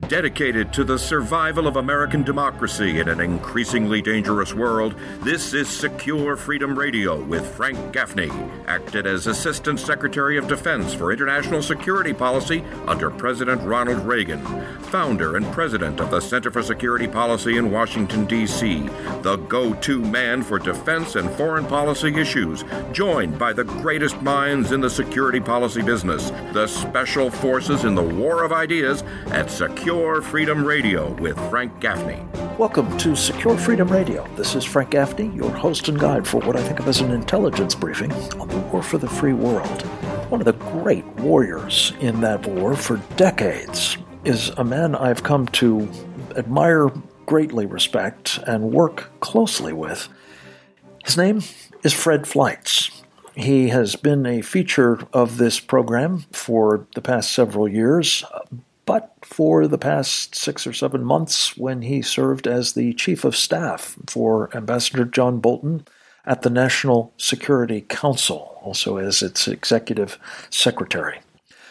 Dedicated to the survival of American democracy in an increasingly dangerous world, this is Secure Freedom Radio with Frank Gaffney, acted as Assistant Secretary of Defense for International Security Policy under President Ronald Reagan, founder and president of the Center for Security Policy in Washington, D.C., the go-to man for defense and foreign policy issues, joined by the greatest minds in the security policy business, the special forces in the war of ideas at Secure Freedom Radio with Frank Gaffney. Welcome to Secure Freedom Radio. This is Frank Gaffney, your host and guide for what I think of as an intelligence briefing on the war for the free world. One of the great warriors in that war for decades is a man I've come to admire, greatly respect, and work closely with. His name is Fred Fleitz. He has been a feature of this program for the past several years, but for the past 6 or 7 months when he served as the Chief of Staff for Ambassador John Bolton at the National Security Council, also as its Executive Secretary.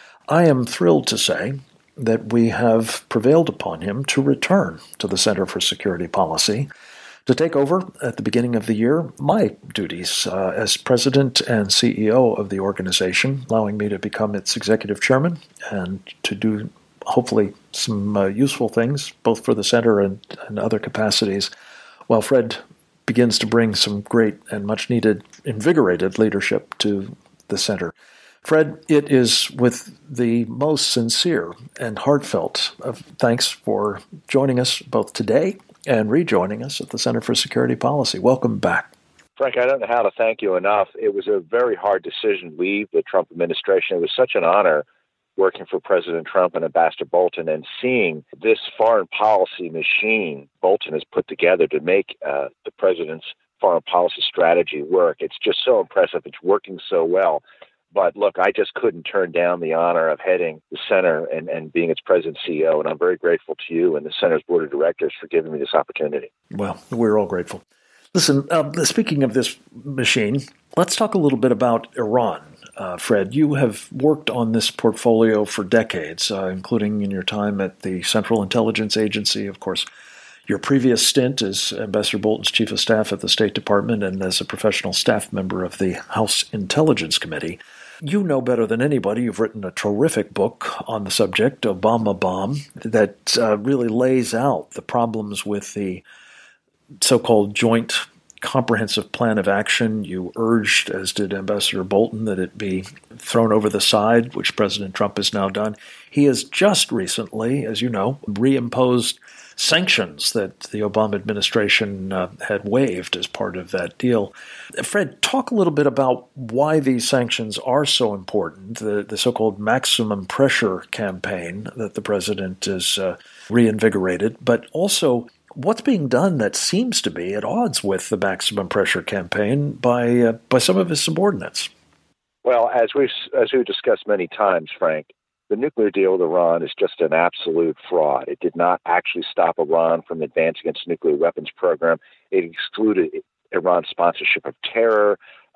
I am thrilled to say that we have prevailed upon him to return to the Center for Security Policy to take over at the beginning of the year my duties as President and CEO of the organization, allowing me to become its Executive Chairman and to do hopefully some useful things, both for the center and other capacities, while Fred begins to bring some great and much-needed, invigorated leadership to the center. Fred, it is with the most sincere and heartfelt of thanks for joining us both today and rejoining us at the Center for Security Policy. Welcome back. Frank, I don't know how to thank you enough. It was a very hard decision to leave the Trump administration. It was such an honor working for President Trump and Ambassador Bolton and seeing this foreign policy machine Bolton has put together to make the president's foreign policy strategy work. It's just so impressive. It's working so well. But look, I just couldn't turn down the honor of heading the center and being its president CEO. And I'm very grateful to you and the center's board of directors for giving me this opportunity. Well, we're all grateful. Listen, speaking of this machine, let's talk a little bit about Iran. Fred, you have worked on this portfolio for decades, including in your time at the Central Intelligence Agency, of course. Your previous stint as Ambassador Bolton's Chief of Staff at the State Department and as a professional staff member of the House Intelligence Committee. You know better than anybody. You've written a terrific book on the subject, Obama Bomb, that really lays out the problems with the so-called Joint Comprehensive Plan of Action. You urged, as did Ambassador Bolton, that it be thrown over the side, which President Trump has now done. He has just recently, as you know, reimposed sanctions that the Obama administration had waived as part of that deal. Fred, talk a little bit about why these sanctions are so important, the so-called maximum pressure campaign that the president has reinvigorated, but also what's being done that seems to be at odds with the maximum pressure campaign by some of his subordinates. Well, as we've discussed many times, Frank, the nuclear deal with Iran is just an absolute fraud. It did not actually stop Iran from advancing its nuclear weapons program. It excluded Iran's sponsorship of terror,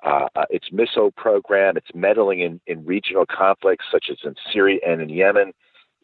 its missile program, its meddling in regional conflicts such as in Syria and in Yemen.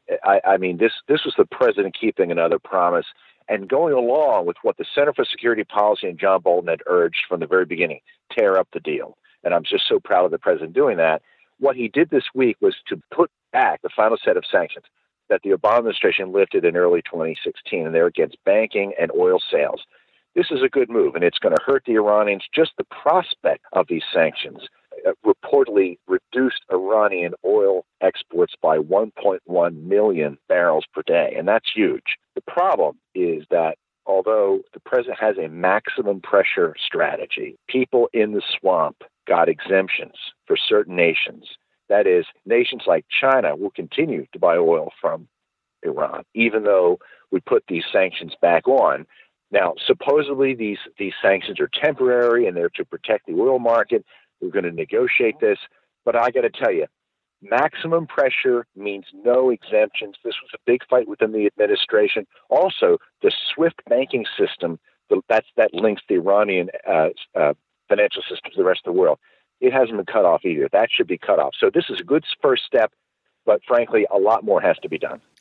I mean, this was the president keeping another promise and going along with what the Center for Security Policy and John Bolton had urged from the very beginning, tear up the deal. And I'm just so proud of the president doing that. What he did this week was to put back the final set of sanctions that the Obama administration lifted in early 2016, and they're against banking and oil sales. This is a good move, and it's going to hurt the Iranians. Just the prospect of these sanctions reportedly reduced Iranian oil exports by 1.1 million barrels per day, and that's huge. The problem is that although the president has a maximum pressure strategy, people in the swamp got exemptions for certain nations. That is, nations like China will continue to buy oil from Iran, even though we put these sanctions back on. Now, supposedly these sanctions are temporary and they're to protect the oil market. We're going to negotiate this. But I got to tell you, maximum pressure means no exemptions. This was a big fight within the administration. Also, the SWIFT banking system that links the Iranian financial system to the rest of the world, it hasn't been cut off either. That should be cut off. So this is a good first step, but frankly, a lot more has to be done.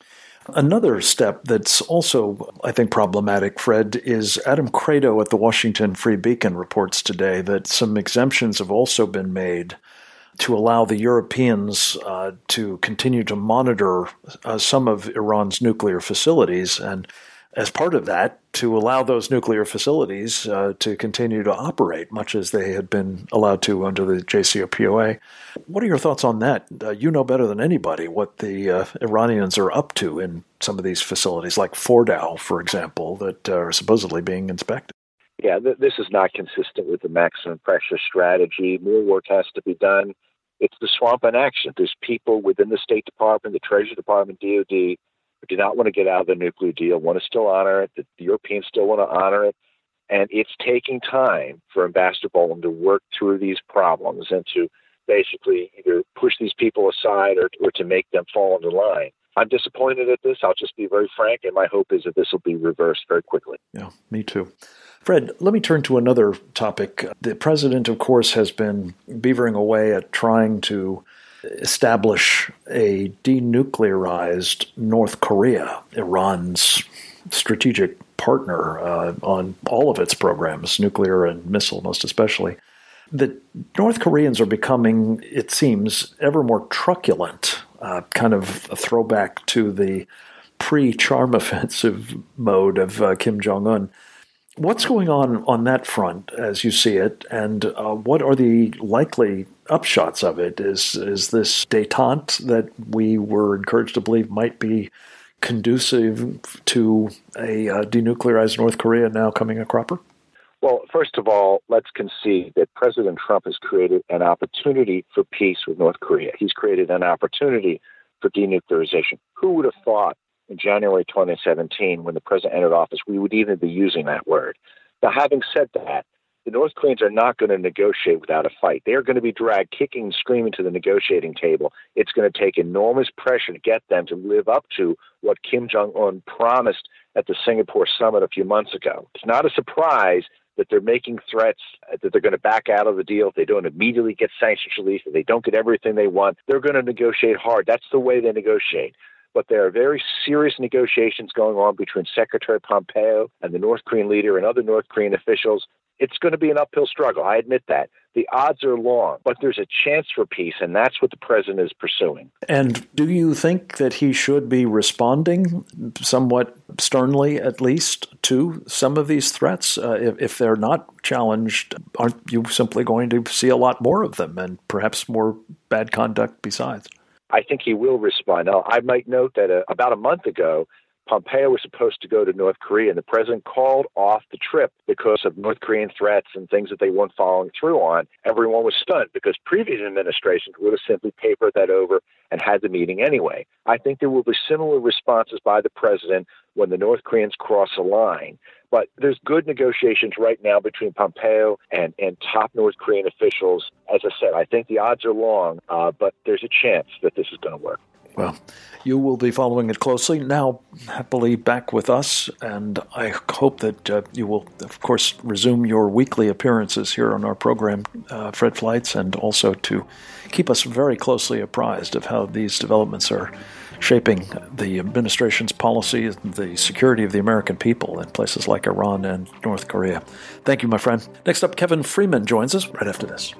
Another step that's also, I think, problematic, Fred, is Adam Credo at the Washington Free Beacon reports today that some exemptions have also been made to allow the Europeans to continue to monitor some of Iran's nuclear facilities, and as part of that, to allow those nuclear facilities to continue to operate, much as they had been allowed to under the JCPOA. What are your thoughts on that? You know better than anybody what the Iranians are up to in some of these facilities, like Fordow, for example, that are supposedly being inspected. Yeah, this is not consistent with the maximum pressure strategy. More work has to be done. It's the swamp in action. There's people within the State Department, the Treasury Department, DOD, who do not want to get out of the nuclear deal, want to still honor it. The Europeans still want to honor it. And it's taking time for Ambassador Bolton to work through these problems and to basically either push these people aside or to make them fall into line. I'm disappointed at this. I'll just be very frank, and my hope is that this will be reversed very quickly. Yeah, me too. Fred, let me turn to another topic. The president, of course, has been beavering away at trying to establish a denuclearized North Korea, Iran's strategic partner on all of its programs, nuclear and missile most especially. The North Koreans are becoming, it seems, ever more truculent, kind of a throwback to the pre-charm offensive mode of Kim Jong-un. What's going on that front as you see it, and what are the likely upshots of it? Is this détente that we were encouraged to believe might be conducive to a denuclearized North Korea now coming a cropper? Well, first of all, let's concede that President Trump has created an opportunity for peace with North Korea. He's created an opportunity for denuclearization. Who would have thought in January 2017, when the president entered office, we would even be using that word? Now, having said that, the North Koreans are not going to negotiate without a fight. They are going to be dragged kicking and screaming to the negotiating table. It's going to take enormous pressure to get them to live up to what Kim Jong-un promised at the Singapore summit a few months ago. It's not a surprise that they're making threats that they're going to back out of the deal if they don't immediately get sanctions released, if they don't get everything they want. They're going to negotiate hard. That's the way they negotiate. But there are very serious negotiations going on between Secretary Pompeo and the North Korean leader and other North Korean officials. It's going to be an uphill struggle. I admit that. The odds are long, but there's a chance for peace, and that's what the president is pursuing. And do you think that he should be responding somewhat sternly, at least, to some of these threats? If they're not challenged, aren't you simply going to see a lot more of them and perhaps more bad conduct besides? I think he will respond. Now, I might note that about a month ago, Pompeo was supposed to go to North Korea, and the president called off the trip because of North Korean threats and things that they weren't following through on. Everyone was stunned because previous administrations would have simply papered that over and had the meeting anyway. I think there will be similar responses by the president when the North Koreans cross a line. But there's good negotiations right now between Pompeo and top North Korean officials. As I said, I think the odds are long, but there's a chance that this is going to work. Well, you will be following it closely. Now, happily back with us, and I hope that you will, of course, resume your weekly appearances here on our program, Fred Fleitz, and also to keep us very closely apprised of how these developments are shaping the administration's policy and the security of the American people in places like Iran and North Korea. Thank you, my friend. Next up, Kevin Freeman joins us right after this.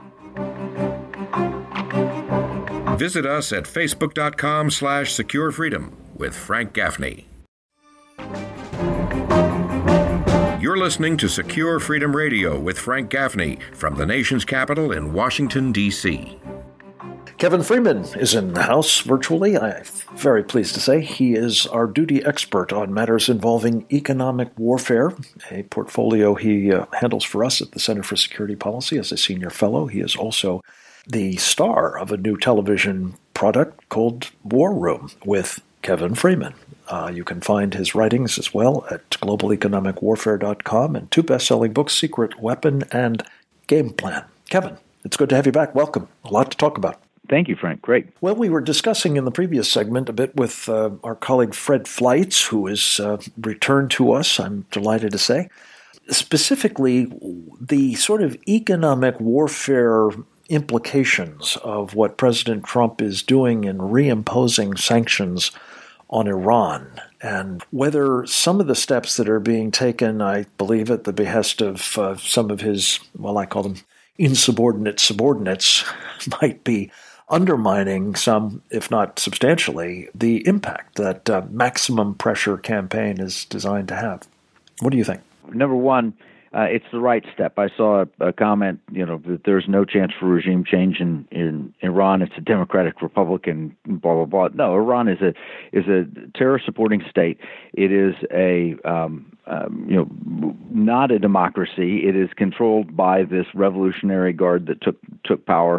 Visit us at facebook.com/securefreedom with Frank Gaffney. You're listening to Secure Freedom Radio with Frank Gaffney from the nation's capital in Washington, D.C. Kevin Freeman is in the house virtually. I'm very pleased to say he is our duty expert on matters involving economic warfare, a portfolio he handles for us at the Center for Security Policy as a senior fellow. He is also the star of a new television product called War Room with Kevin Freeman. You can find his writings as well at globaleconomicwarfare.com and two best-selling books, Secret Weapon and Game Plan. Kevin, it's good to have you back. Welcome. A lot to talk about. Thank you, Frank. Great. Well, we were discussing in the previous segment a bit with our colleague Fred Fleitz, who has returned to us, I'm delighted to say, specifically the sort of economic warfare implications of what President Trump is doing in reimposing sanctions on Iran, and whether some of the steps that are being taken, I believe at the behest of some of his, well, I call them insubordinate subordinates, might be undermining some, if not substantially, the impact that maximum pressure campaign is designed to have. What do you think? Number one, it's the right step. I saw a comment, that there's no chance for regime change in Iran. It's a democratic republic and blah blah blah. No, Iran is a terror-supporting state. It is not a democracy. It is controlled by this revolutionary guard that took power,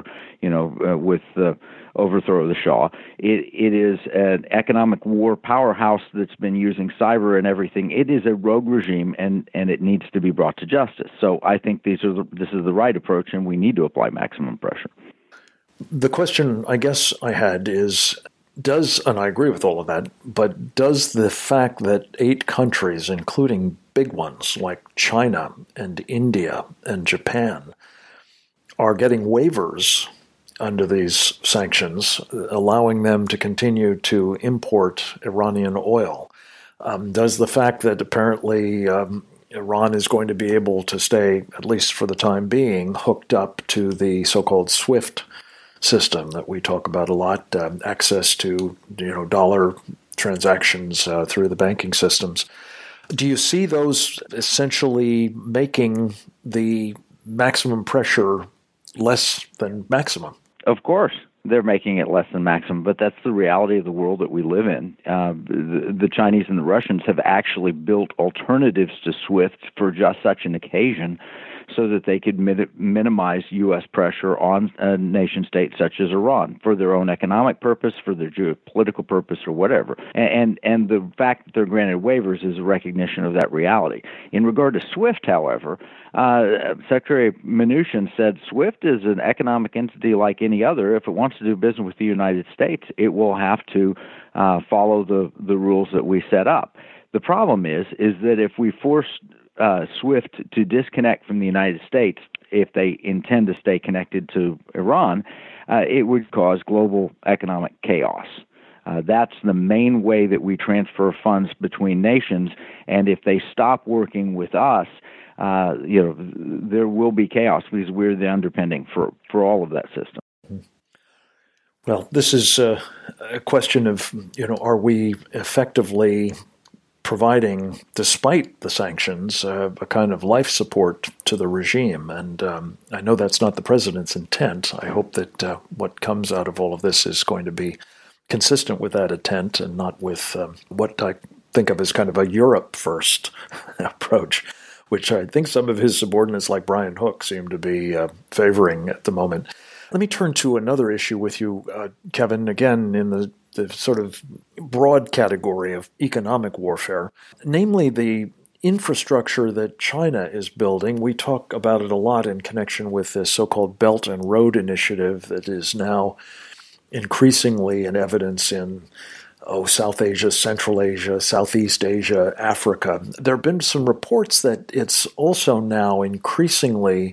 with the overthrow of the Shah. It is an economic war powerhouse that's been using cyber and everything. It is a rogue regime, and it needs to be brought to justice. So I think this is the right approach, and we need to apply maximum pressure. The question I guess I had is, and I agree with all of that, but does the fact that 8 countries, including big ones like China and India and Japan, are getting waivers under these sanctions, allowing them to continue to import Iranian oil, does the fact that apparently Iran is going to be able to stay, at least for the time being, hooked up to the so-called SWIFT system that we talk about a lot, access to dollar transactions through the banking systems. Do you see those essentially making the maximum pressure less than maximum? Of course, they're making it less than maximum, but that's the reality of the world that we live in. The Chinese and the Russians have actually built alternatives to SWIFT for just such an occasion, so that they could minimize U.S. pressure on a nation state such as Iran for their own economic purpose, for their geopolitical purpose, or whatever. And the fact that they're granted waivers is a recognition of that reality. In regard to SWIFT, however, Secretary Mnuchin said SWIFT is an economic entity like any other. If it wants to do business with the United States, it will have to follow the rules that we set up. The problem is that if we force SWIFT to disconnect from the United States, if they intend to stay connected to Iran, it would cause global economic chaos. That's the main way that we transfer funds between nations, and if they stop working with us, there will be chaos because we're the underpinning for all of that system. Well, this is a question of, are we effectively providing, despite the sanctions, a kind of life support to the regime. And I know that's not the president's intent. I hope that what comes out of all of this is going to be consistent with that intent and not with what I think of as kind of a Europe-first approach, which I think some of his subordinates like Brian Hook seem to be favoring at the moment. Let me turn to another issue with you, Kevin, again in the sort of broad category of economic warfare, namely the infrastructure that China is building. We talk about it a lot in connection with this so-called Belt and Road Initiative that is now increasingly in evidence in South Asia, Central Asia, Southeast Asia, Africa. There have been some reports that it's also now increasingly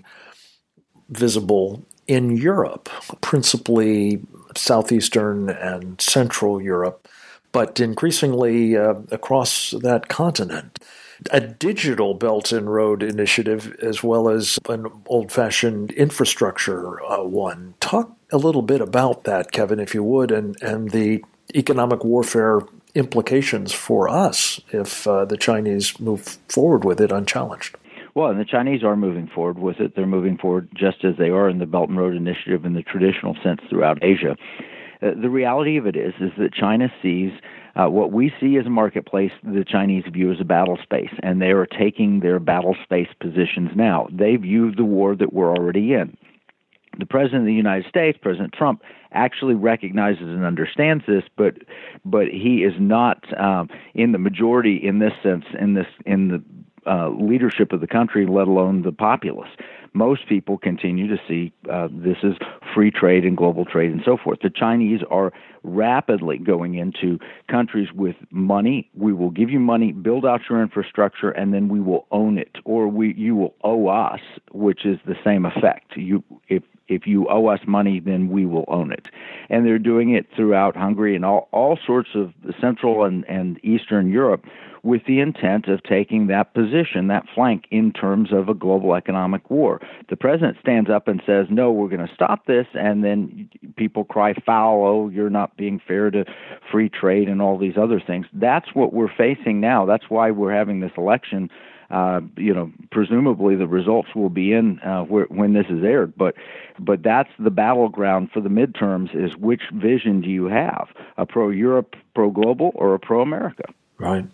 visible in Europe, principally Southeastern and Central Europe, but increasingly across that continent. A digital Belt and Road Initiative as well as an old-fashioned infrastructure one. Talk a little bit about that, Kevin, if you would, and the economic warfare implications for us if the Chinese move forward with it unchallenged. Well, and the Chinese are moving forward with it. They're moving forward just as they are in the Belt and Road Initiative in the traditional sense throughout Asia. The reality of it is that China sees what we see as a marketplace, the Chinese view as a battle space, and they are taking their battle space positions now. They view the war that we're already in. The President of the United States, President Trump, actually recognizes and understands this, but he is not in the majority in this sense, in the leadership of the country, let alone the populace. Most people continue to see this as free trade and global trade and so forth. The Chinese are rapidly going into countries with money. We will give you money, build out your infrastructure, and then we will own it, or you will owe us, which is the same effect. If you owe us money, then we will own it. And they're doing it throughout Hungary and all sorts of Central and Eastern Europe with the intent of taking that position, that flank, in terms of a global economic war. The president stands up and says, no, we're going to stop this, and then people cry foul, oh, you're not being fair to free trade and all these other things. That's what we're facing now. That's why we're having this election. Presumably the results will be in when this is aired, but that's the battleground for the midterms, is which vision do you have, a pro-Europe, pro-global, or a pro-America? Right.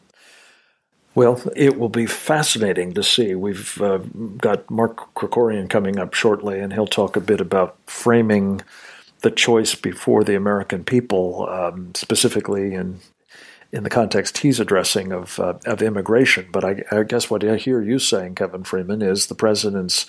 Well, it will be fascinating to see. We've got Mark Krikorian coming up shortly, and he'll talk a bit about framing the choice before the American people, specifically in the context he's addressing of immigration. But I guess what I hear you saying, Kevin Freeman, is the president's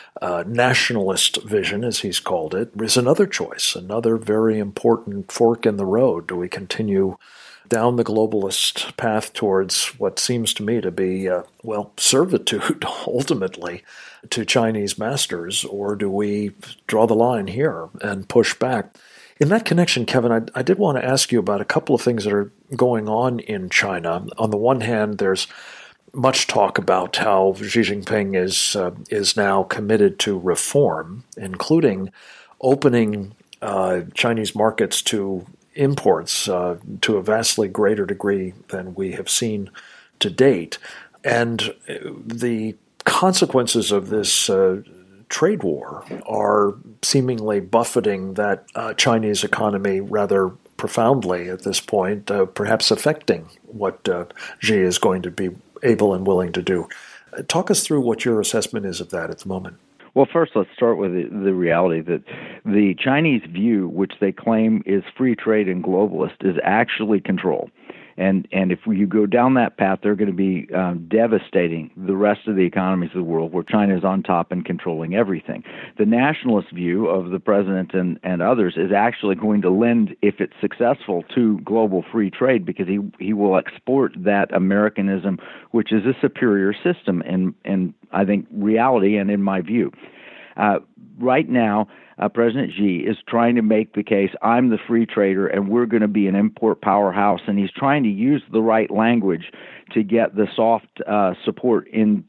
nationalist vision, as he's called it, is another choice, another very important fork in the road. Do we continue down the globalist path towards what seems to me to be, servitude, ultimately, to Chinese masters, or do we draw the line here and push back? In that connection, Kevin, I did want to ask you about a couple of things that are going on in China. On the one hand, there's much talk about how Xi Jinping is now committed to reform, including opening Chinese markets to imports to a vastly greater degree than we have seen to date. And the consequences of this trade war are seemingly buffeting that Chinese economy rather profoundly at this point, perhaps affecting what Xi is going to be able and willing to do. Talk us through what your assessment is of that at the moment. Well, first, let's start with the reality that the Chinese view, which they claim is free trade and globalist, is actually control. And if you go down that path, they're going to be devastating the rest of the economies of the world, where China is on top and controlling everything. The nationalist view of the president and others is actually going to lend, if it's successful, to global free trade, because he will export that Americanism, which is a superior system in I think, reality and in my view. Right now, President Xi is trying to make the case, I'm the free trader and we're going to be an import powerhouse, and he's trying to use the right language to get the soft support in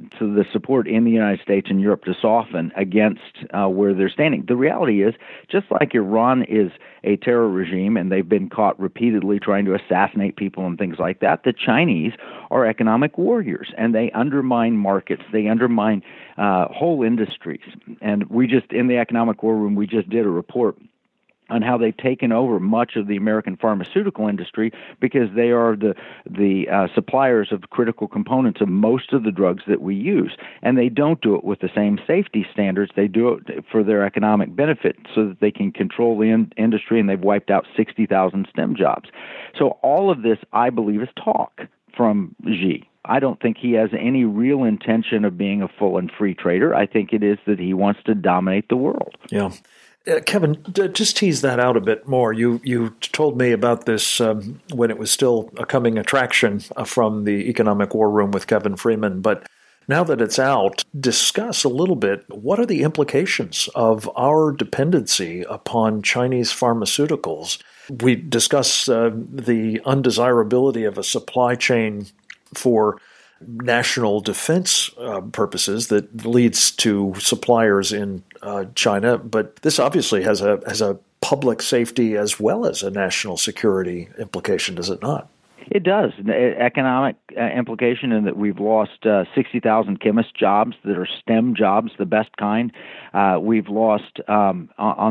the United States and Europe to soften against where they're standing. The reality is, just like Iran is a terror regime and they've been caught repeatedly trying to assassinate people and things like that, the Chinese are economic warriors, and they undermine markets, they undermine whole industries. And we just, in the Economic War Room, we just did a report on how they've taken over much of the American pharmaceutical industry, because they are the suppliers of critical components of most of the drugs that we use. And they don't do it with the same safety standards. They do it for their economic benefit so that they can control the industry, and they've wiped out 60,000 STEM jobs. So all of this, I believe, is talk from Xi. I don't think he has any real intention of being a full and free trader. I think it is that he wants to dominate the world. Yeah. Kevin, just tease that out a bit more. You told me about this when it was still a coming attraction from the Economic War Room with Kevin Freeman, but now that it's out, discuss a little bit, what are the implications of our dependency upon Chinese pharmaceuticals? We discuss the undesirability of a supply chain for national defense purposes that leads to suppliers in China, but this obviously has a public safety as well as a national security implication, does it not? It does. Economic implication in that we've lost 60,000 chemist jobs that are STEM jobs, the best kind. We've lost on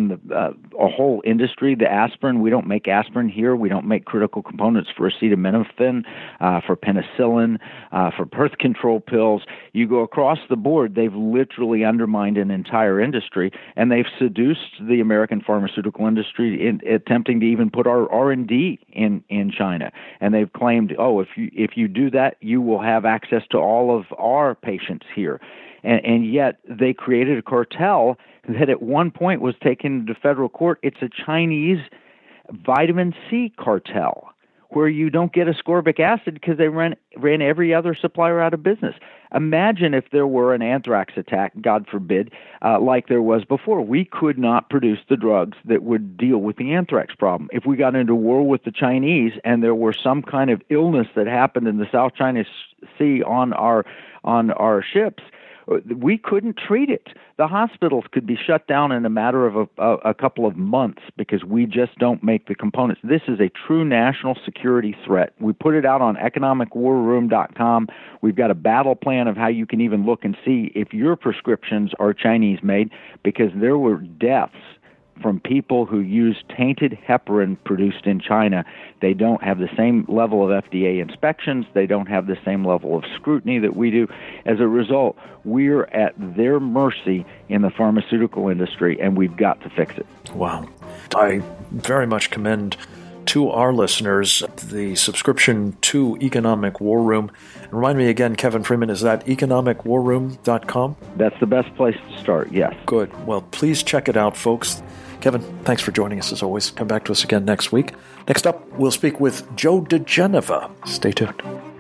a whole industry, the aspirin. We don't make aspirin here. We don't make critical components for acetaminophen, for penicillin, for birth control pills. You go across the board, they've literally undermined an entire industry, and they've seduced the American pharmaceutical industry in attempting to even put our R&D in China. And they've claimed, if you do that, you will have access to all of our patients here. And yet they created a cartel that at one point was taken to federal court. It's a Chinese vitamin C cartel, where you don't get ascorbic acid because they ran every other supplier out of business. Imagine if there were an anthrax attack, God forbid, like there was before. We could not produce the drugs that would deal with the anthrax problem. If we got into war with the Chinese and there were some kind of illness that happened in the South China Sea on our ships, we couldn't treat it. The hospitals could be shut down in a matter of a couple of months because we just don't make the components. This is a true national security threat. We put it out on economicwarroom.com. We've got a battle plan of how you can even look and see if your prescriptions are Chinese-made, because there were deaths from people who use tainted heparin produced in China. They don't have the same level of FDA inspections. They don't have the same level of scrutiny that we do. As a result, we're at their mercy in the pharmaceutical industry, and we've got to fix it. Wow. I very much commend to our listeners the subscription to Economic War Room. And remind me again, Kevin Freeman, is that economicwarroom.com? That's the best place to start, yes. Good. Well, please check it out, folks. Kevin, thanks for joining us as always. Come back to us again next week. Next up, we'll speak with Joe diGenova. Stay tuned.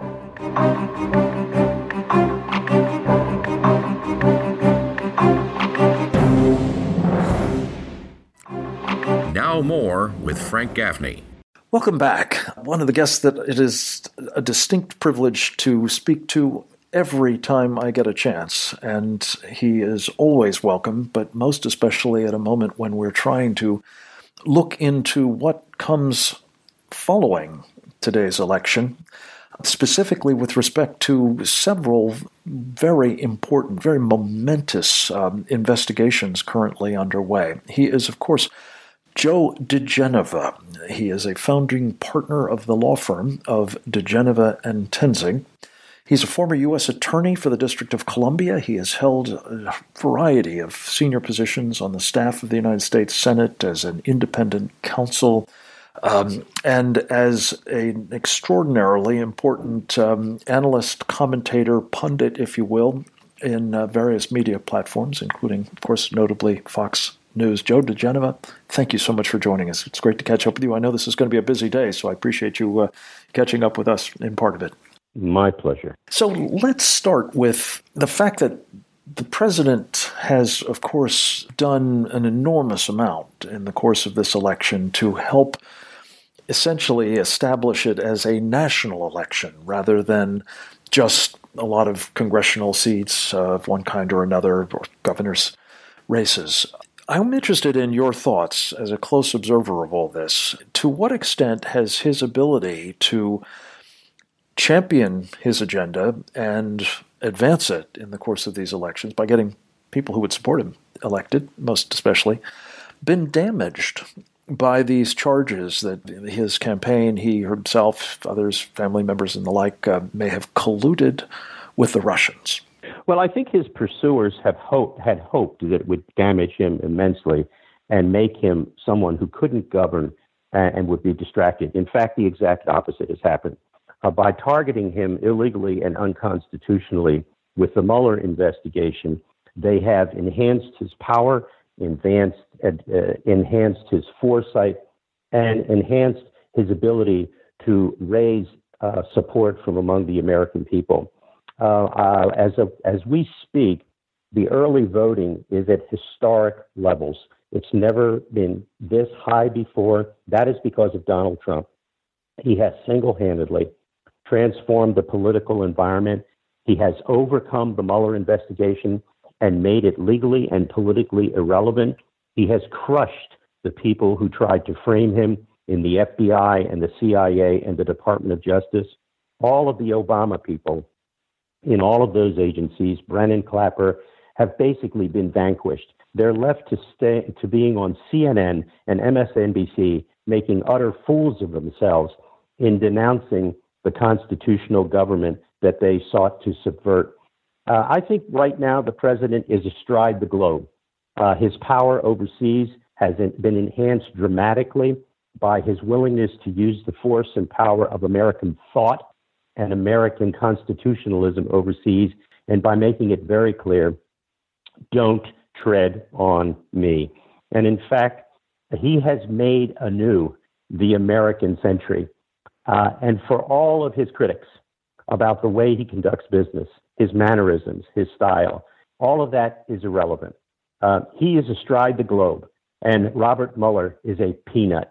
Now more with Frank Gaffney. Welcome back. One of the guests that it is a distinct privilege to speak to every time I get a chance, and he is always welcome, but most especially at a moment when we're trying to look into what comes following today's election, specifically with respect to several very important, very momentous investigations currently underway. He is, of course, Joe diGenova. He is a founding partner of the law firm of diGenova and Tenzing. He's a former U.S. attorney for the District of Columbia. He has held a variety of senior positions on the staff of the United States Senate as an independent counsel, and as an extraordinarily important analyst, commentator, pundit, if you will, in various media platforms, including, of course, notably Fox News. Joe diGenova, thank you so much for joining us. It's great to catch up with you. I know this is going to be a busy day, so I appreciate you catching up with us in part of it. My pleasure. So let's start with the fact that the president has, of course, done an enormous amount in the course of this election to help essentially establish it as a national election rather than just a lot of congressional seats of one kind or another, or governor's races. I'm interested in your thoughts as a close observer of all this. To what extent has his ability to champion his agenda and advance it in the course of these elections by getting people who would support him elected, most especially, been damaged by these charges that his campaign, he himself, others, family members and the like, may have colluded with the Russians? Well, I think his pursuers had hoped that it would damage him immensely and make him someone who couldn't govern and would be distracted. In fact, the exact opposite has happened. By targeting him illegally and unconstitutionally with the Mueller investigation, they have enhanced his power, enhanced his foresight, and enhanced his ability to raise support from among the American people. As we speak, the early voting is at historic levels. It's never been this high before. That is because of Donald Trump. He has single-handedly transformed the political environment. He has overcome the Mueller investigation and made it legally and politically irrelevant. He has crushed the people who tried to frame him in the FBI and the CIA and the Department of Justice. All of the Obama people in all of those agencies, Brennan, Clapper, have basically been vanquished. They're left to being on CNN and MSNBC, making utter fools of themselves in denouncing the constitutional government that they sought to subvert. I think right now the president is astride the globe. His power overseas has been enhanced dramatically by his willingness to use the force and power of American thought and American constitutionalism overseas, and by making it very clear, don't tread on me. And in fact, he has made anew the American century. And for all of his critics about the way he conducts business, his mannerisms, his style, all of that is irrelevant. He is astride the globe, and Robert Mueller is a peanut.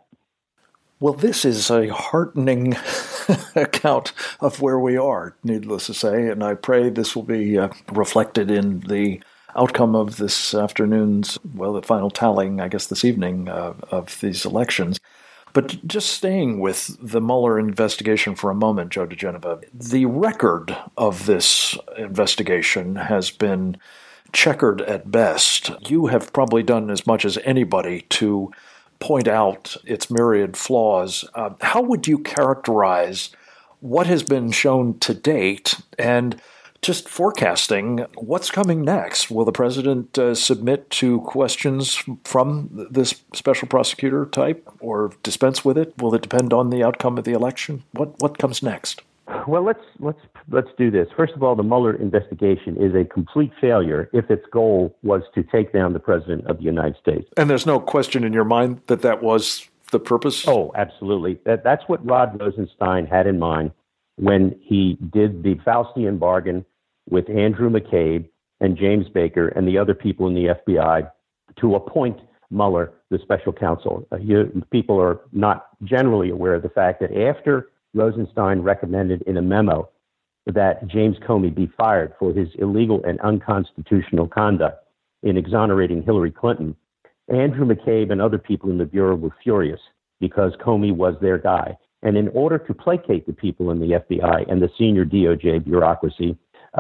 Well, this is a heartening account of where we are, needless to say, and I pray this will be reflected in the outcome of this afternoon's, the final tallying, I guess this evening, of these elections. But just staying with the Mueller investigation for a moment, Joe diGenova, the record of this investigation has been checkered at best. You have probably done as much as anybody to point out its myriad flaws. How would you characterize what has been shown to date, and just forecasting what's coming next? Will the president submit to questions from this special prosecutor type or dispense with it? Will it depend on the outcome of the election? What comes next? Well, let's do this. First of all, the Mueller investigation is a complete failure if its goal was to take down the president of the United States. And there's no question in your mind that was the purpose? Oh, absolutely. That's what Rod Rosenstein had in mind when he did the Faustian bargain with Andrew McCabe and James Baker and the other people in the FBI to appoint Mueller the special counsel. People are not generally aware of the fact that after Rosenstein recommended in a memo that James Comey be fired for his illegal and unconstitutional conduct in exonerating Hillary Clinton, Andrew McCabe and other people in the Bureau were furious because Comey was their guy. And in order to placate the people in the FBI and the senior DOJ bureaucracy,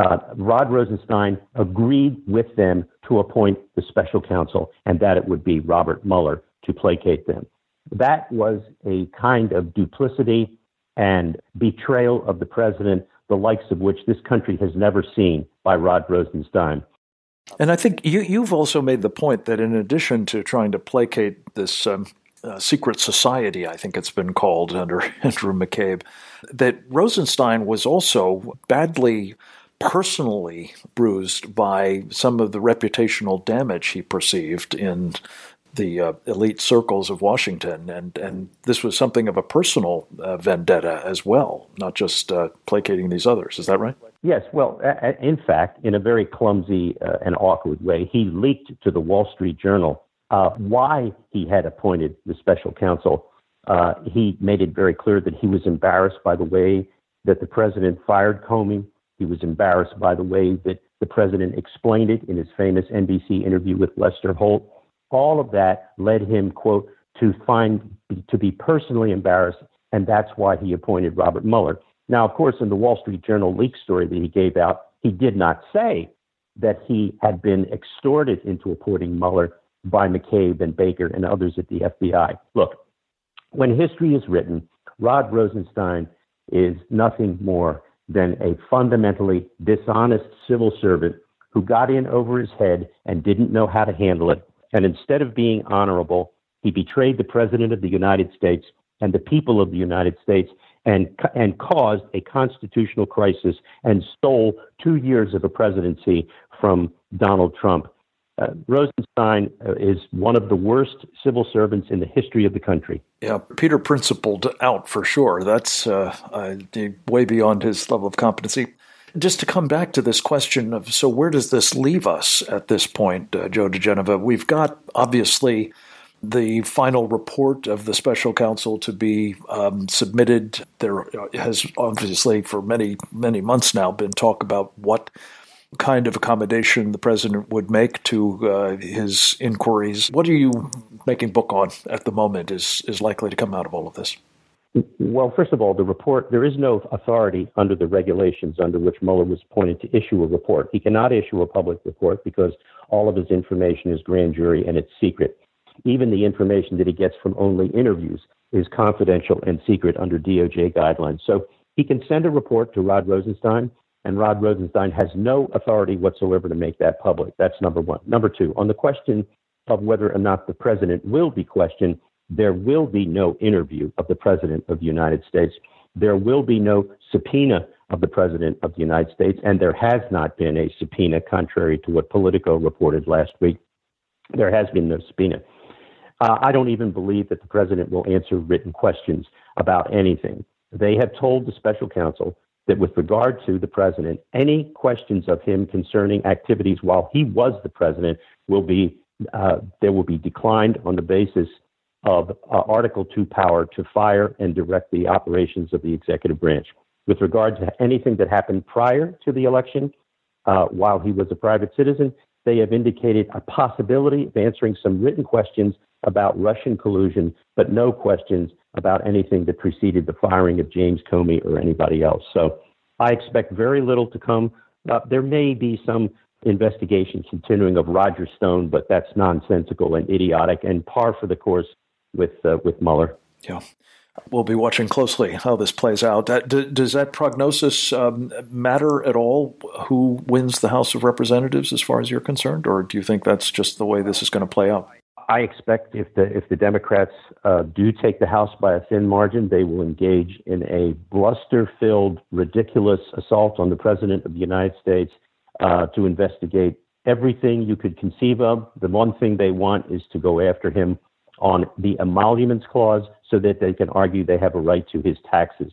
Rod Rosenstein agreed with them to appoint the special counsel, and that it would be Robert Mueller to placate them. That was a kind of duplicity and betrayal of the president, the likes of which this country has never seen by Rod Rosenstein. And I think you've also made the point that in addition to trying to placate this secret society, I think it's been called under Andrew McCabe, that Rosenstein was also badly personally bruised by some of the reputational damage he perceived in the elite circles of Washington. And this was something of a personal vendetta as well, not just placating these others. Is that right? Yes. Well, in fact, in a very clumsy and awkward way, he leaked to the Wall Street Journal why he had appointed the special counsel. He made it very clear that he was embarrassed by the way that the president fired Comey. He was embarrassed by the way that the president explained it in his famous NBC interview with Lester Holt. All of that led him, quote, to be personally embarrassed, and that's why he appointed Robert Mueller. Now, of course, in the Wall Street Journal leak story that he gave out, he did not say that he had been extorted into appointing Mueller by McCabe and Baker and others at the FBI. Look, when history is written, Rod Rosenstein is nothing more than a fundamentally dishonest civil servant who got in over his head and didn't know how to handle it. And instead of being honorable, he betrayed the president of the United States and the people of the United States and caused a constitutional crisis and stole 2 years of a presidency from Donald Trump. Rosenstein is one of the worst civil servants in the history of the country. Yeah, Peter principled out for sure. That's way beyond his level of competency. Just to come back to this question of, so where does this leave us at this point, Joe diGenova? We've got, obviously, the final report of the special counsel to be submitted. There has obviously for many, many months now been talk about what kind of accommodation the president would make to his inquiries. What are you making book on at the moment is likely to come out of all of this? Well, first of all, the report, there is no authority under the regulations under which Mueller was appointed to issue a report. He cannot issue a public report because all of his information is grand jury and it's secret. Even the information that he gets from only interviews is confidential and secret under DOJ guidelines. So he can send a report to Rod Rosenstein, and Rod Rosenstein has no authority whatsoever to make that public. That's number one. Number two, on the question of whether or not the president will be questioned, there will be no interview of the president of the United States. There will be no subpoena of the president of the United States, and there has not been a subpoena, contrary to what Politico reported last week. There has been no subpoena. I don't even believe that the president will answer written questions about anything. They have told the special counsel that with regard to the president, any questions of him concerning activities while he was the president will be declined on the basis of Article 2 power to fire and direct the operations of the executive branch. With regard to anything that happened prior to the election, while he was a private citizen, they have indicated a possibility of answering some written questions about Russian collusion, but no questions about anything that preceded the firing of James Comey or anybody else. So I expect very little to come. There may be some investigation continuing of Roger Stone, but that's nonsensical and idiotic and par for the course with Mueller. Yeah. We'll be watching closely how this plays out. Does that prognosis matter at all, who wins the House of Representatives as far as you're concerned, or do you think that's just the way this is going to play out? I expect if the Democrats do take the House by a thin margin, they will engage in a bluster-filled, ridiculous assault on the President of the United States to investigate everything you could conceive of. The one thing they want is to go after him on the emoluments clause so that they can argue they have a right to his taxes.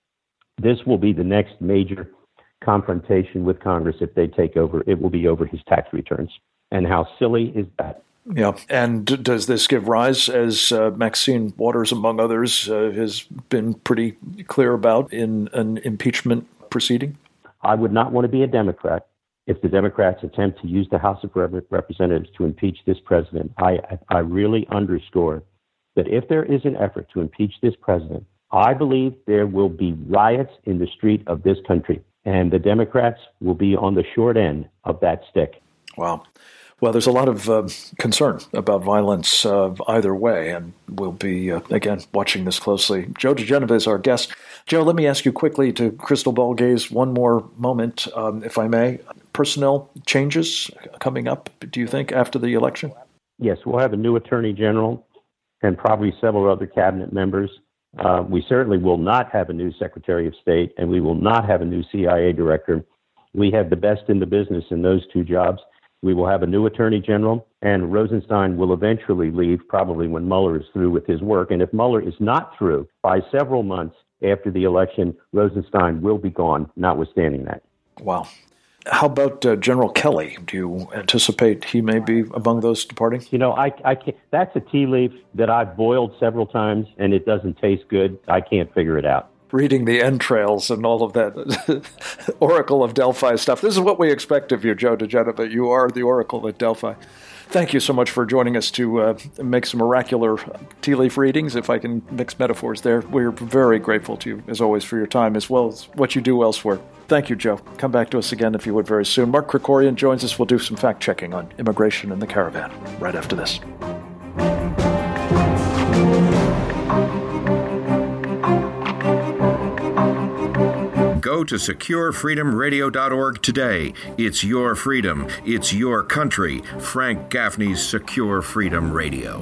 This will be the next major confrontation with Congress if they take over. It will be over his tax returns. And how silly is that? Yeah. And does this give rise, as Maxine Waters, among others, has been pretty clear about, in an impeachment proceeding? I would not want to be a Democrat if the Democrats attempt to use the House of Representatives to impeach this president. I really underscore that if there is an effort to impeach this president, I believe there will be riots in the street of this country, and the Democrats will be on the short end of that stick. Wow. Well, there's a lot of concern about violence either way, and we'll be, again, watching this closely. Joe diGenova is our guest. Joe, let me ask you quickly to crystal ball gaze one more moment, if I may. Personnel changes coming up, do you think, after the election? Yes, we'll have a new attorney general and probably several other cabinet members. We certainly will not have a new secretary of state, and we will not have a new CIA director. We have the best in the business in those two jobs. We will have a new attorney general, and Rosenstein will eventually leave, probably when Mueller is through with his work. And if Mueller is not through by several months after the election, Rosenstein will be gone, notwithstanding that. Wow. How about General Kelly? Do you anticipate he may be among those departing? You know, I can't, that's a tea leaf that I've boiled several times, and it doesn't taste good. I can't figure it out. Reading the entrails and all of that Oracle of Delphi stuff. This is what we expect of you, Joe diGenova. You are the Oracle at Delphi. Thank you so much for joining us to make some oracular tea leaf readings, if I can mix metaphors there. We're very grateful to you, as always, for your time, as well as what you do elsewhere. Thank you, Joe. Come back to us again, if you would, very soon. Mark Krikorian joins us. We'll do some fact-checking on immigration in the caravan right after this. Go to SecureFreedomRadio.org today. It's your freedom. It's your country. Frank Gaffney's Secure Freedom Radio.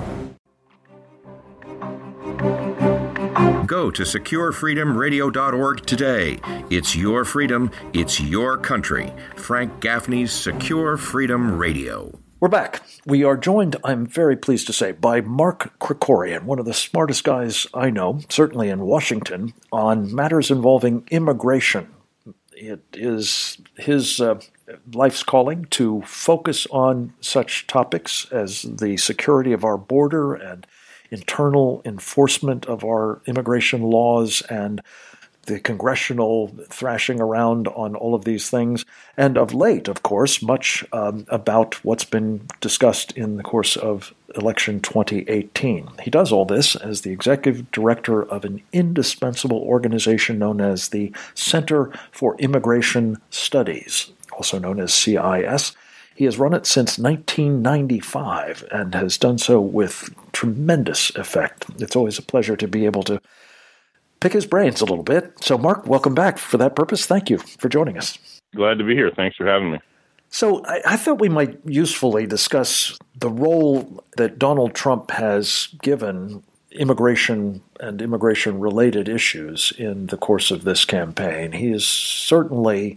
Go to SecureFreedomRadio.org today. It's your freedom. It's your country. Frank Gaffney's Secure Freedom Radio. We're back. We are joined, I'm very pleased to say, by Mark Krikorian, one of the smartest guys I know, certainly in Washington, on matters involving immigration. It is his life's calling to focus on such topics as the security of our border and internal enforcement of our immigration laws and the congressional thrashing around on all of these things. And of late, of course, much about what's been discussed in the course of election 2018. He does all this as the executive director of an indispensable organization known as the Center for Immigration Studies, also known as CIS. He has run it since 1995 and has done so with tremendous effect. It's always a pleasure to be able to pick his brains a little bit. So, Mark, welcome back for that purpose. Thank you for joining us. Glad to be here. Thanks for having me. So I thought we might usefully discuss the role that Donald Trump has given immigration and immigration-related issues in the course of this campaign. He has certainly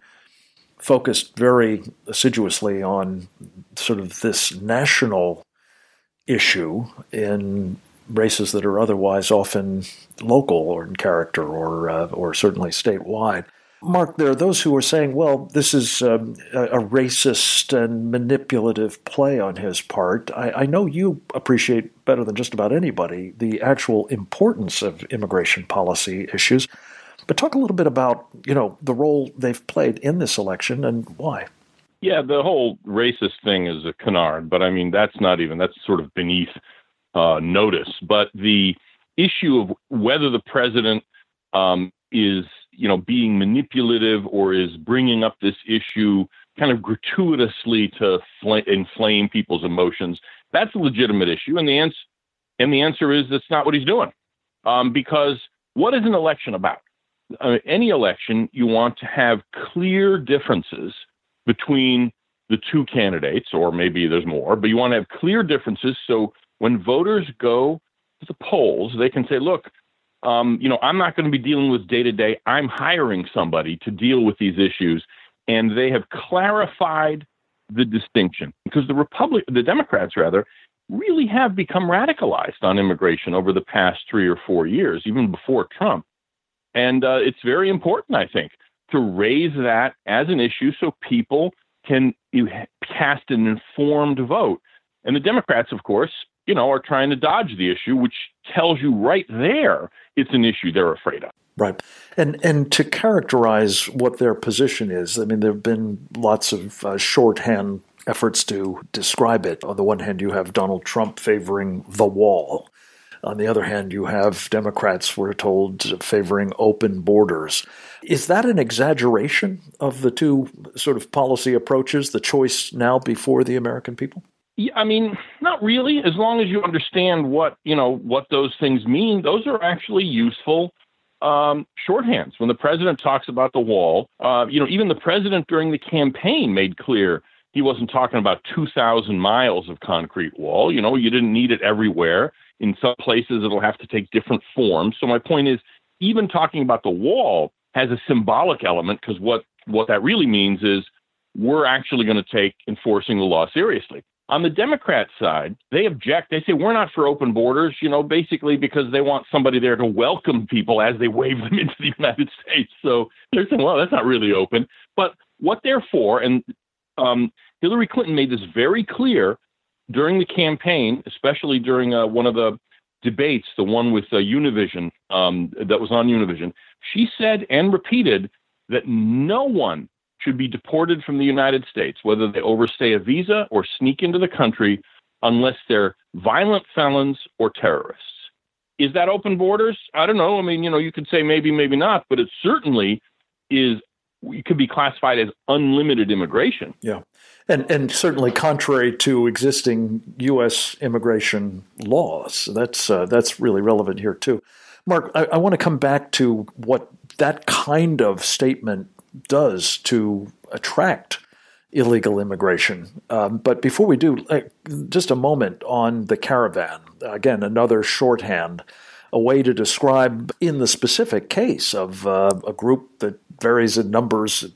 focused very assiduously on sort of this national issue in races that are otherwise often local or in character or certainly statewide. Mark, there are those who are saying, well, this is a racist and manipulative play on his part. I know you appreciate better than just about anybody the actual importance of immigration policy issues, but talk a little bit about, the role they've played in this election and why. Yeah, the whole racist thing is a canard, but that's sort of beneath notice. But the issue of whether the president is, being manipulative or is bringing up this issue kind of gratuitously to inflame people's emotions, that's a legitimate issue. And the answer is that's not what he's doing. Because what is an election about? Any election, you want to have clear differences between the two candidates, or maybe there's more, but you want to have clear differences so when voters go to the polls, they can say, look, I'm not going to be dealing with day-to-day. I'm hiring somebody to deal with these issues. And they have clarified the distinction because the Democrats really have become radicalized on immigration over the past 3 or 4 years, even before Trump. And it's very important, I think, to raise that as an issue so people can cast an informed vote. And the Democrats, of course, are trying to dodge the issue, which tells you right there it's an issue they're afraid of. Right. And to characterize what their position is, there have been lots of shorthand efforts to describe it. On the one hand, you have Donald Trump favoring the wall. On the other hand, you have Democrats, we're told, favoring open borders. Is that an exaggeration of the two sort of policy approaches, the choice now before the American people? Yeah, not really. As long as you understand what those things mean, those are actually useful shorthands. When the president talks about the wall, even the president during the campaign made clear he wasn't talking about 2,000 miles of concrete wall. You didn't need it everywhere. In some places, it'll have to take different forms. So my point is, even talking about the wall has a symbolic element because what that really means is we're actually going to take enforcing the law seriously. On the Democrat side, they object. They say we're not for open borders, basically because they want somebody there to welcome people as they wave them into the United States. So they're saying, well, that's not really open. But what they're for, and Hillary Clinton made this very clear during the campaign, especially during one of the debates, the one with Univision, that was on Univision. She said and repeated that no one should be deported from the United States, whether they overstay a visa or sneak into the country, unless they're violent felons or terrorists. Is that open borders? I don't know. You could say maybe, maybe not, but it certainly is. It could be classified as unlimited immigration. Yeah. And certainly contrary to existing U.S. immigration laws. That's really relevant here, too. Mark, I want to come back to what that kind of statement does to attract illegal immigration. But before we do, just a moment on the caravan. Again, another shorthand, a way to describe in the specific case of a group that varies in numbers,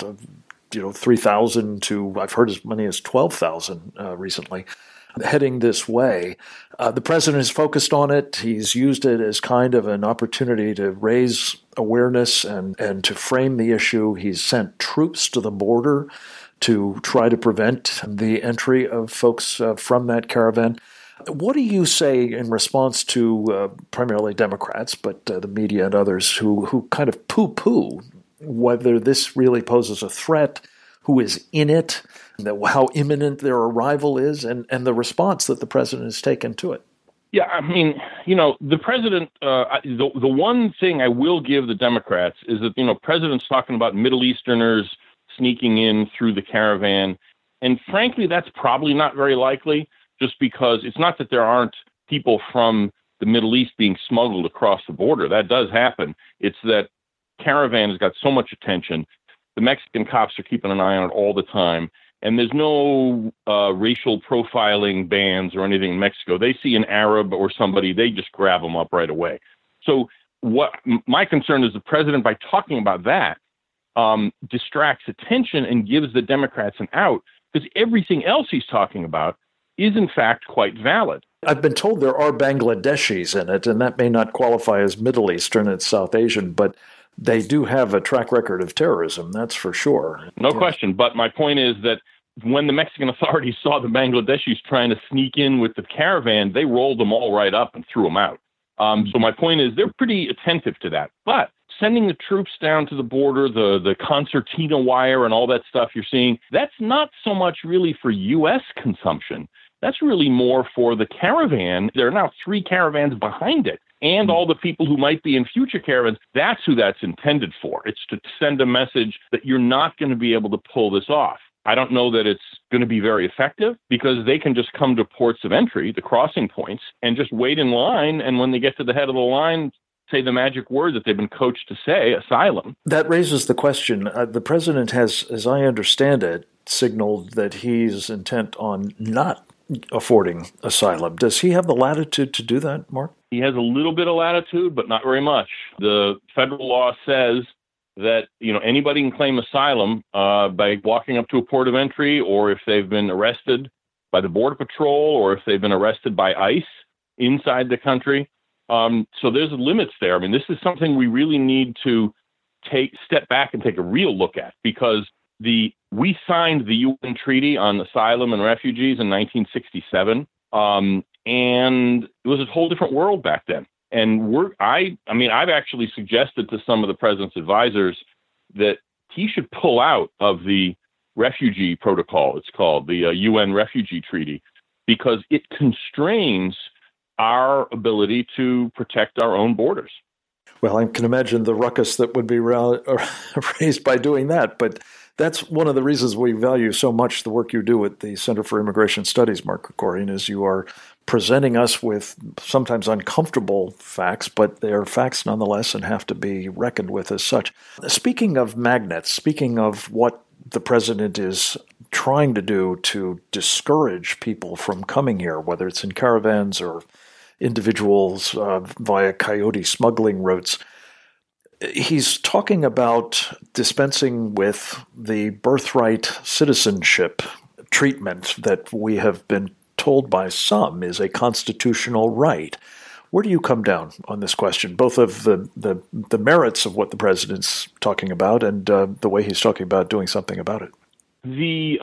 3,000 to I've heard as many as 12,000 recently, heading this way. The president is focused on it. He's used it as kind of an opportunity to raise awareness and to frame the issue. He's sent troops to the border to try to prevent the entry of folks from that caravan. What do you say in response to primarily Democrats, but the media and others who kind of poo-poo whether this really poses a threat, who is in it, how imminent their arrival is, and the response that the president has taken to it? Yeah, the president, the one thing I will give the Democrats is that, president's talking about Middle Easterners sneaking in through the caravan. And frankly, that's probably not very likely, just because it's not that there aren't people from the Middle East being smuggled across the border. That does happen. It's that caravan has got so much attention. The Mexican cops are keeping an eye on it all the time. And there's no racial profiling bans or anything in Mexico. They see an Arab or somebody, they just grab them up right away. So what my concern is the president, by talking about that, distracts attention and gives the Democrats an out, because everything else he's talking about is in fact quite valid. I've been told there are Bangladeshis in it, and that may not qualify as Middle Eastern, it's South Asian, but they do have a track record of terrorism, that's for sure. No question. But my point is that when the Mexican authorities saw the Bangladeshis trying to sneak in with the caravan, they rolled them all right up and threw them out. So my point is they're pretty attentive to that. But sending the troops down to the border, the concertina wire and all that stuff you're seeing, that's not so much really for U.S. consumption. That's really more for the caravan. There are now 3 caravans behind it. And all the people who might be in future caravans, that's who that's intended for. It's to send a message that you're not going to be able to pull this off. I don't know that it's going to be very effective because they can just come to ports of entry, the crossing points, and just wait in line. And when they get to the head of the line, say the magic word that they've been coached to say, asylum. That raises the question. The president has, as I understand it, signaled that he's intent on not affording asylum. Does he have the latitude to do that, Mark? He has a little bit of latitude, but not very much. The federal law says that anybody can claim asylum by walking up to a port of entry, or if they've been arrested by the Border Patrol, or if they've been arrested by ICE inside the country. So there's limits there. I mean, this is something we really need to step back and take a real look at, because we signed the UN Treaty on Asylum and Refugees in 1967, and it was a whole different world back then. And I've actually suggested to some of the president's advisors that he should pull out of the refugee protocol, it's called, the UN Refugee Treaty, because it constrains our ability to protect our own borders. Well, I can imagine the ruckus that would be raised by doing that, but that's one of the reasons we value so much the work you do at the Center for Immigration Studies, Mark Krikorian, is you are presenting us with sometimes uncomfortable facts, but they are facts nonetheless and have to be reckoned with as such. Speaking of magnets, speaking of what the president is trying to do to discourage people from coming here, whether it's in caravans or individuals via coyote smuggling routes, he's talking about dispensing with the birthright citizenship treatment that we have been told by some is a constitutional right. Where do you come down on this question, both of the merits of what the president's talking about and the way he's talking about doing something about it? The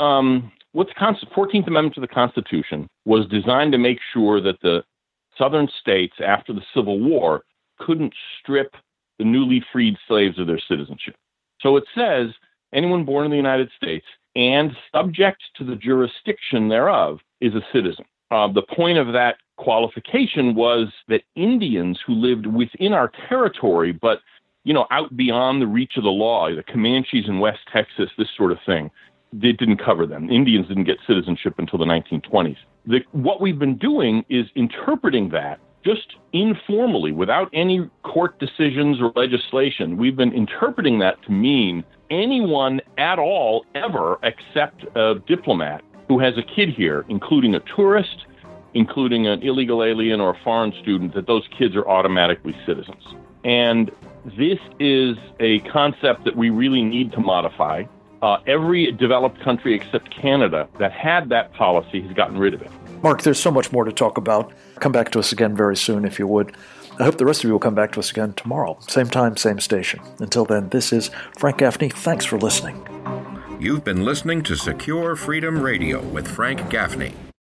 14th Amendment to the Constitution was designed to make sure that the southern states after the Civil War couldn't strip the newly freed slaves of their citizenship. So it says anyone born in the United States and subject to the jurisdiction thereof is a citizen. The point of that qualification was that Indians who lived within our territory, but out beyond the reach of the law, the Comanches in West Texas, this sort of thing, they didn't cover them. Indians didn't get citizenship until the 1920s. What we've been doing is interpreting that just informally, without any court decisions or legislation. We've been interpreting that to mean anyone at all ever except a diplomat who has a kid here, including a tourist, including an illegal alien or a foreign student, that those kids are automatically citizens. And this is a concept that we really need to modify. Every developed country except Canada that had that policy has gotten rid of it. Mark, there's so much more to talk about. Come back to us again very soon, if you would. I hope the rest of you will come back to us again tomorrow. Same time, same station. Until then, this is Frank Gaffney. Thanks for listening. You've been listening to Secure Freedom Radio with Frank Gaffney.